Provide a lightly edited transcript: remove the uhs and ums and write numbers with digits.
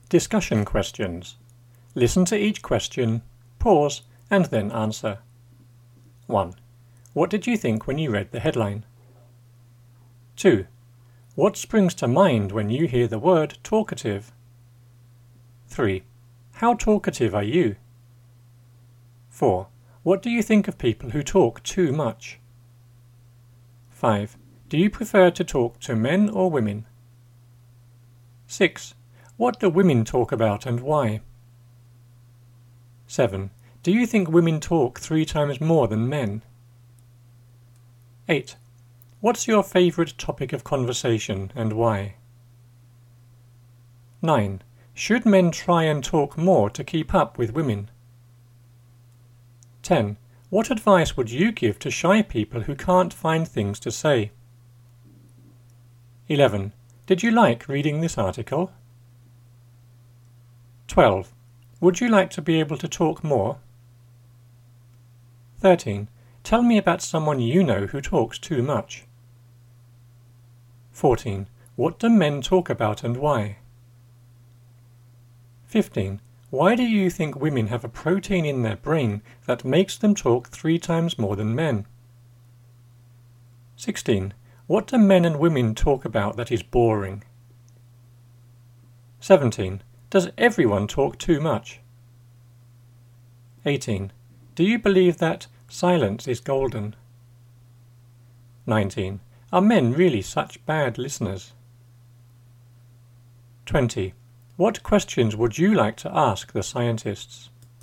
Discussion questions. Listen to each question, pause, and then answer. 1. What did you think when you read the headline? 2. What springs to mind when you hear the word talkative? 3. How talkative are you? 4. What do you think of people who talk too much? 5. Do you prefer to talk to men or women? 6. What do women talk about and why? 7. Do you think women talk 3 times more than men? 8. What's your favourite topic of conversation and why? 9. Should men try and talk more to keep up with women? 10. What advice would you give to shy people who can't find things to say? 11. Did you like reading this article? 12. Would you like to be able to talk more? 13. Tell me about someone you know who talks too much. 14. What do men talk about and why? 15. Why do you think women have a protein in their brain that makes them talk 3 times more than men? 16. What do men and women talk about that is boring? 17. Does everyone talk too much? 18. Do you believe that silence is golden? 19. Are men really such bad listeners? 20. What questions would you like to ask the scientists?